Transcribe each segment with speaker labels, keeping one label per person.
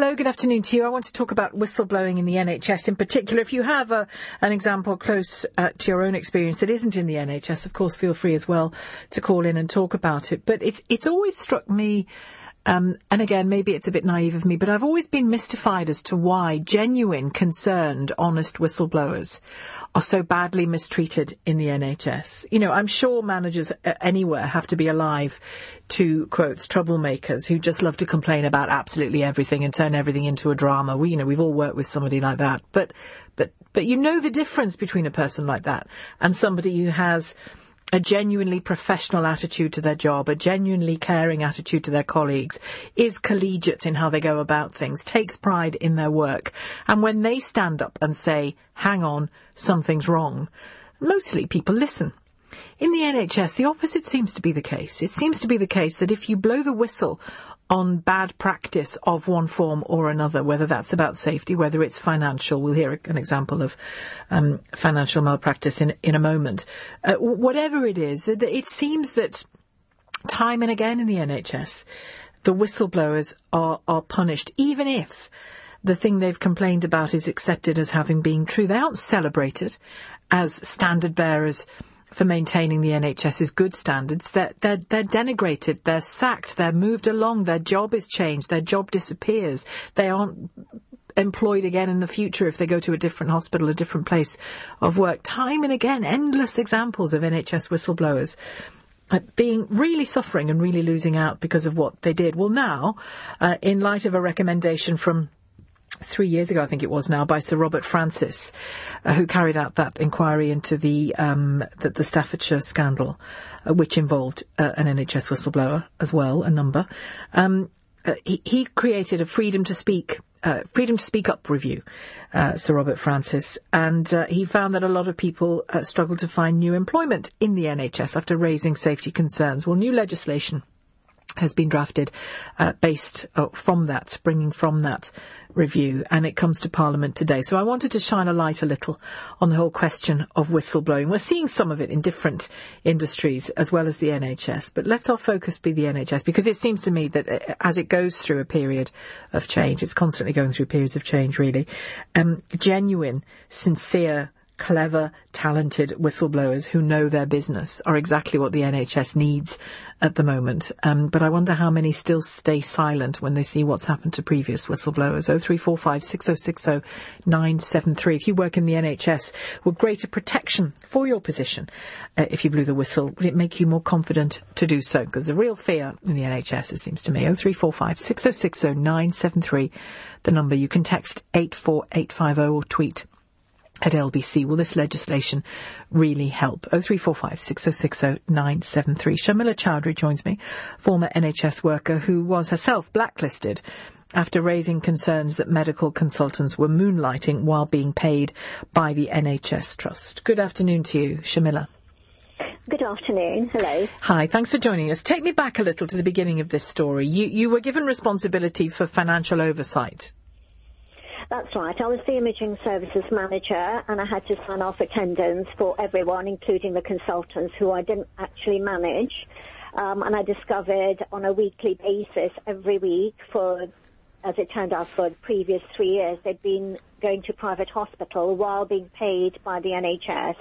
Speaker 1: Hello, good afternoon to you. I want to talk about whistleblowing in the NHS in particular. If you have an example close to your own experience that isn't in the NHS, of course, feel free as well to call in and talk about it. But it's always struck me, and again, maybe it's a bit naive of me, but I've always been mystified as to why genuine, concerned, honest whistleblowers are so badly mistreated in the NHS. You know, I'm sure managers anywhere have to be alive to, quotes, troublemakers who just love to complain about absolutely everything and turn everything into a drama. We've all worked with somebody like that. But you know the difference between a person like that and somebody who has a genuinely professional attitude to their job, a genuinely caring attitude to their colleagues, is collegiate in how they go about things, takes pride in their work. And when they stand up and say, hang on, something's wrong, mostly people listen. In the NHS, the opposite seems to be the case. It seems to be the case that if you blow the whistle on bad practice of one form or another, whether that's about safety, whether it's financial, we'll hear an example of financial malpractice in a moment, whatever it is, it seems that time and again in the NHS, the whistleblowers are punished, even if the thing they've complained about is accepted as having been true. They aren't celebrated as standard bearers for maintaining the NHS's good standards. They're denigrated, they're sacked, they're moved along, their job is changed, their job disappears. They aren't employed again in the future if they go to a different hospital, a different place of work. Time and again, endless examples of NHS whistleblowers being really suffering and really losing out because of what they did. Well, now, in light of a recommendation from 3 years ago, I think it was now, by Sir Robert Francis, who carried out that inquiry into the Staffordshire scandal, which involved an NHS whistleblower as well, a number. He created a Freedom to Speak Up review, Sir Robert Francis, and he found that a lot of people struggle to find new employment in the NHS after raising safety concerns. Well, new legislation has been drafted based from that, springing from that review, and it comes to Parliament today. So I wanted to shine a light a little on the whole question of whistleblowing. We're seeing some of it in different industries as well as the NHS, but let's our focus be the NHS, because it seems to me that as it goes through a period of change, it's constantly going through periods of change, really, genuine, sincere, clever, talented whistleblowers who know their business are exactly what the NHS needs at the moment. But I wonder how many still stay silent when they see what's happened to previous whistleblowers. 0345 6060 973. If you work in the NHS, would greater protection for your position if you blew the whistle, would it make you more confident to do so? Because the real fear in the NHS, it seems to me, 0345 6060 973, the number. You can text 84850 or tweet at LBC. Will this legislation really help? 0345 6060 973. Shamila Chowdhury joins me, former NHS worker who was herself blacklisted after raising concerns that medical consultants were moonlighting while being paid by the NHS Trust. Good afternoon to you, Shamila.
Speaker 2: Good afternoon. Hello.
Speaker 1: Hi, thanks for joining us. Take me back a little to the beginning of this story. You were given responsibility for financial oversight.
Speaker 2: That's right. I was the imaging services manager, and I had to sign off attendance for everyone, including the consultants who I didn't actually manage. And I discovered on a weekly basis every week as it turned out, for the previous 3 years, they'd been going to private hospital while being paid by the NHS.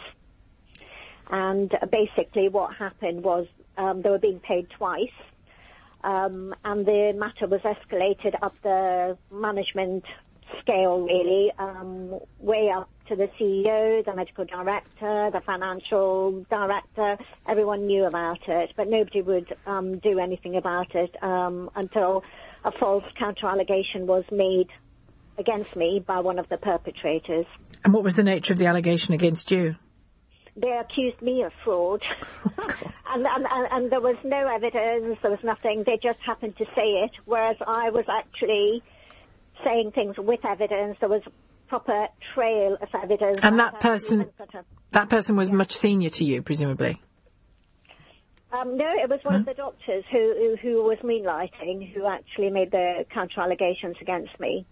Speaker 2: And basically what happened was they were being paid twice. And the matter was escalated up the management scale, really, way up to the CEO, the medical director, the financial director. Everyone knew about it, but nobody would do anything about it until a false counter-allegation was made against me by one of the perpetrators.
Speaker 1: And what was the nature of the allegation against you?
Speaker 2: They accused me of fraud. and there was no evidence, there was nothing. They just happened to say it, whereas I was actually saying things with evidence. There was proper trail of evidence.
Speaker 1: And that person was much senior to you, presumably?
Speaker 2: No, it was one of the doctors who was moonlighting, who actually made the counter-allegations against me.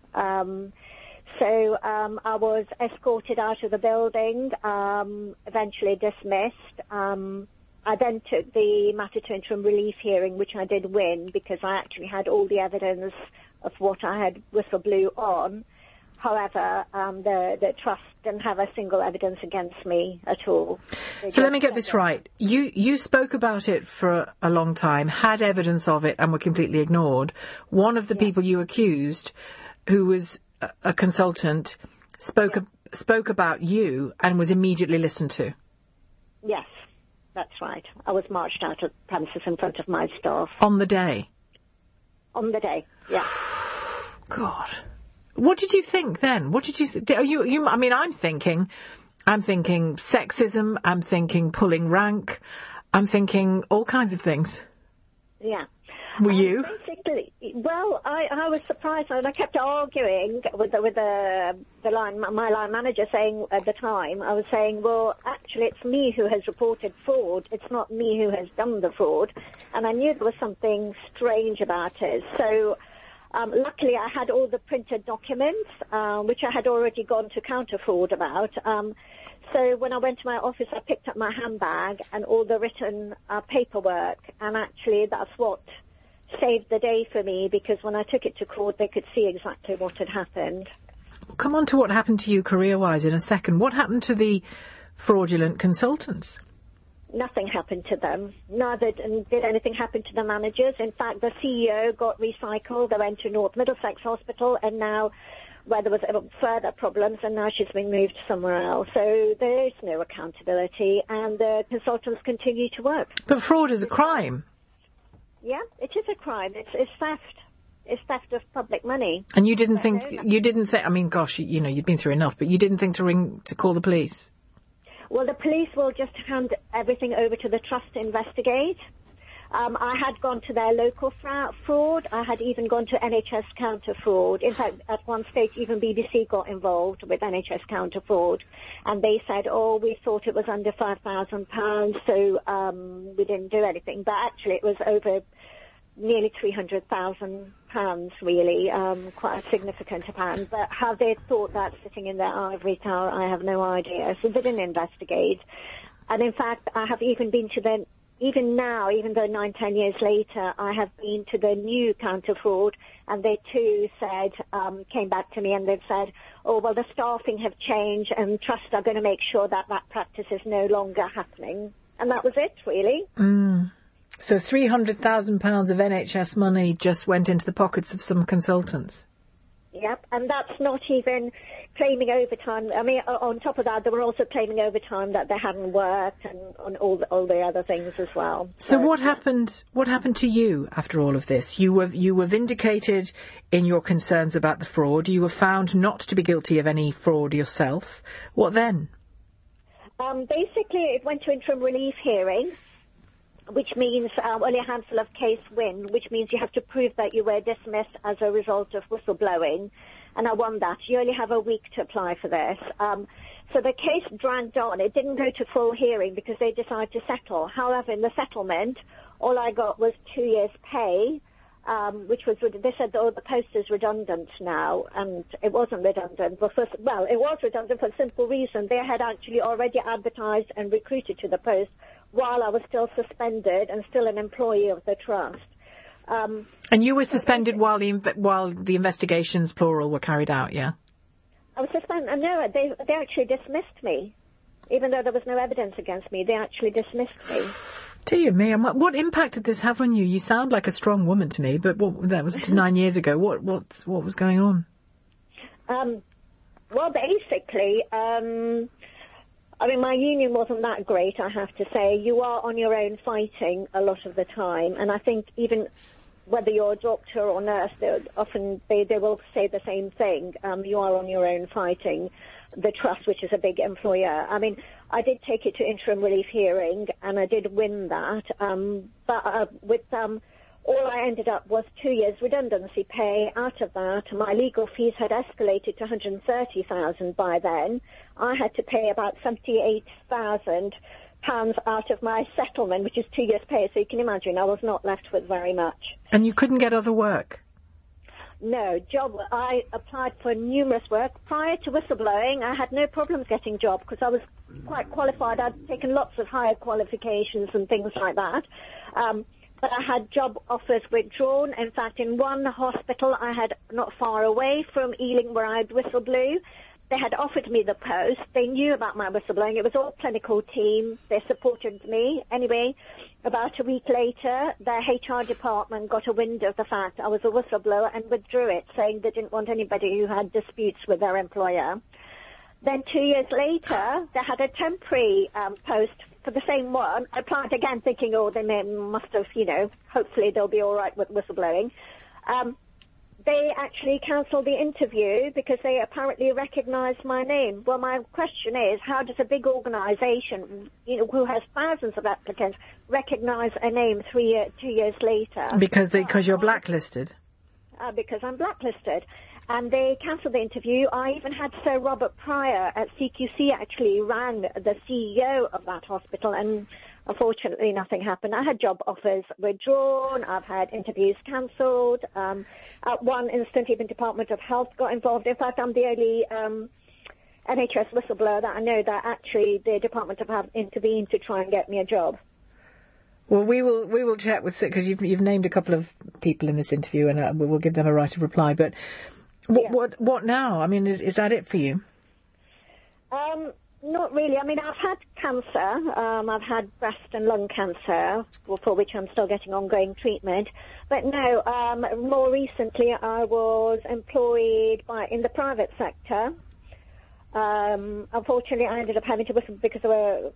Speaker 2: So I was escorted out of the building, eventually dismissed. I then took the matter to interim relief hearing, which I did win because I actually had all the evidence of what I had whistle-blew on. However, the trust didn't have a single evidence against me at all.
Speaker 1: So let me get this right. You spoke about it for a long time, had evidence of it, and were completely ignored. One of the people you accused, who was a consultant, spoke about you and was immediately listened to.
Speaker 2: Yes, that's right. I was marched out of premises in front of my staff.
Speaker 1: On the day?
Speaker 2: On the day, yeah.
Speaker 1: God. What did you think then? What did you think? I mean, I'm thinking sexism, I'm thinking pulling rank, I'm thinking all kinds of things.
Speaker 2: Yeah.
Speaker 1: Were you?
Speaker 2: Basically, well, I was surprised, and I kept arguing with my line manager, saying at the time, I was saying, well, actually, it's me who has reported fraud. It's not me who has done the fraud, and I knew there was something strange about it. So, luckily, I had all the printed documents, which I had already gone to counter fraud about. So when I went to my office, I picked up my handbag and all the written paperwork, and actually, that's what saved the day for me, because when I took it to court, they could see exactly what had happened.
Speaker 1: We'll come on to what happened to you career-wise in a second. What happened to the fraudulent consultants?
Speaker 2: Nothing happened to them. Neither did anything happen to the managers. In fact, the CEO got recycled. They went to North Middlesex Hospital, and now, where there was further problems, and now she's been moved somewhere else. So there is no accountability, and the consultants continue to work.
Speaker 1: But fraud is a crime.
Speaker 2: Yeah, it is a crime. It's theft. It's theft of public money.
Speaker 1: And you didn't think, I mean, gosh, you'd been through enough, but you didn't think to call the police?
Speaker 2: Well, the police will just hand everything over to the trust to investigate. I had gone to their local fraud. I had even gone to NHS counter fraud. In fact, at one stage, even BBC got involved with NHS counter fraud. And they said, we thought it was under £5,000, so we didn't do anything. But actually, it was over nearly £300,000, really, quite a significant amount. But how they thought that sitting in their ivory tower, I have no idea. So they didn't investigate. And in fact, I have even been to even now, even though 9-10 years later, I have been to the new counter fraud, and they too said, came back to me and they've said, the staffing have changed, and trusts are going to make sure that practice is no longer happening. And that was it, really.
Speaker 1: So £300,000 of NHS money just went into the pockets of some consultants.
Speaker 2: Yep, and that's not even claiming overtime. I mean, on top of that, they were also claiming overtime that they hadn't worked, and on all the other things as well.
Speaker 1: So what happened? What happened to you after all of this? You were vindicated in your concerns about the fraud. You were found not to be guilty of any fraud yourself. What then?
Speaker 2: Basically, it went to interim relief hearing, which means only a handful of cases win, which means you have to prove that you were dismissed as a result of whistleblowing. And I won that. You only have a week to apply for this. So the case dragged on. It didn't go to full hearing because they decided to settle. However, in the settlement, all I got was 2 years' pay, which was, they said, the post is redundant now, and it wasn't redundant. But it was redundant for a simple reason. They had actually already advertised and recruited to the post while I was still suspended and still an employee of the trust.
Speaker 1: And you were suspended while the investigations, plural, were carried out, yeah?
Speaker 2: I was suspended. No, they actually dismissed me. Even though there was no evidence against me, they actually dismissed me.
Speaker 1: Dear me, and what impact did this have on you? You sound like a strong woman to me, but that was 9 years ago. What was going on?
Speaker 2: Well, basically, I mean, my union wasn't that great, I have to say. You are on your own fighting a lot of the time, and I think even whether you're a doctor or nurse, they will say the same thing. You are on your own fighting the trust, which is a big employer. I mean, I did take it to interim relief hearing, and I did win that. All I ended up was 2 years redundancy pay. Out of that, my legal fees had escalated to £130,000 by then. I had to pay about £78,000 out of my settlement, which is 2 years' pay. So you can imagine I was not left with very much.
Speaker 1: And you couldn't get other work?
Speaker 2: No, I applied for numerous work. Prior to whistleblowing, I had no problems getting jobs because I was quite qualified. I'd taken lots of higher qualifications and things like that. but I had job offers withdrawn. In fact, in one hospital I had not far away from Ealing where I had whistleblew, they had offered me the post. They knew about my whistleblowing. It was all clinical team. They supported me. Anyway, about a week later, their HR department got a wind of the fact I was a whistleblower and withdrew it, saying they didn't want anybody who had disputes with their employer. Then 2 years later, they had a temporary post for the same one. I applied again thinking, they must have, hopefully they'll be all right with whistleblowing. They actually cancelled the interview because they apparently recognised my name. Well, my question is, how does a big organisation, who has thousands of applicants, recognise a name 2 years later?
Speaker 1: Because you're blacklisted.
Speaker 2: Because I'm blacklisted. And they cancelled the interview. I even had Sir Robert Pryor at CQC actually rang the CEO of that hospital, and unfortunately nothing happened. I had job offers withdrawn. I've had interviews cancelled. At one instant, even Department of Health got involved. In fact, I'm the only NHS whistleblower that I know that actually the Department of Health intervened to try and get me a job.
Speaker 1: Well, we will chat with, because you've named a couple of people in this interview, and we'll give them a right of reply. But what now? I mean, is that it for you?
Speaker 2: Not really. I mean, I've had cancer. I've had breast and lung cancer, for which I'm still getting ongoing treatment. But no, more recently I was employed in the private sector. Unfortunately, I ended up having to whistle because there were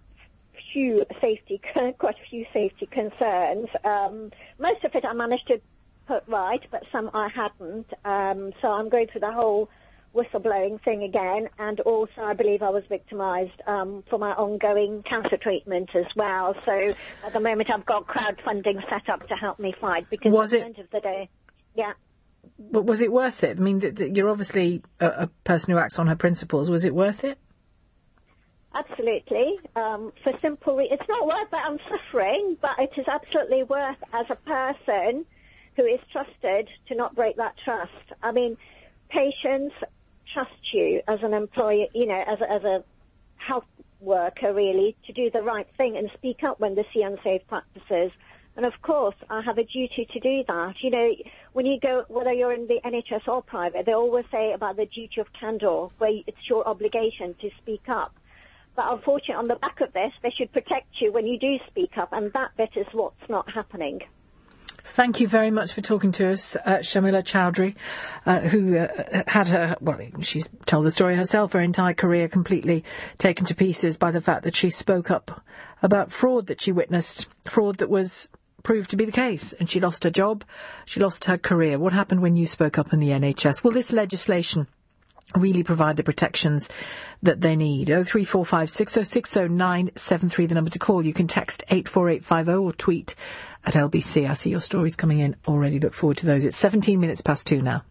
Speaker 2: quite a few safety concerns. Most of it I managed to put right, but some I hadn't. So I'm going through the whole whistleblowing thing again, and also I believe I was victimised for my ongoing cancer treatment as well. So at the moment I've got crowdfunding set up to help me fight, because at the end of the day,
Speaker 1: But was it worth it? I mean, you're obviously a person who acts on her principles. Was it worth it?
Speaker 2: Absolutely. For simple reasons. It's not worth that I'm suffering, but it is absolutely worth, as a person who is trusted, to not break that trust. I mean, patients trust you as an employee, as a health worker, really, to do the right thing and speak up when they see unsafe practices. And of course, I have a duty to do that. When you go, whether you're in the NHS or private, they always say about the duty of candour, where it's your obligation to speak up. But unfortunately, on the back of this, they should protect you when you do speak up, and that bit is what's not happening.
Speaker 1: Thank you very much for talking to us, Shamila Chowdhury, who had she's told the story herself, her entire career completely taken to pieces by the fact that she spoke up about fraud that she witnessed, fraud that was proved to be the case, and she lost her job, she lost her career. What happened when you spoke up in the NHS? Will this legislation really provide the protections that they need? 0345 6060 973, the number to call. You can text 84850 or tweet at LBC. I see your stories coming in already. Look forward to those. It's 17 minutes past 2 now.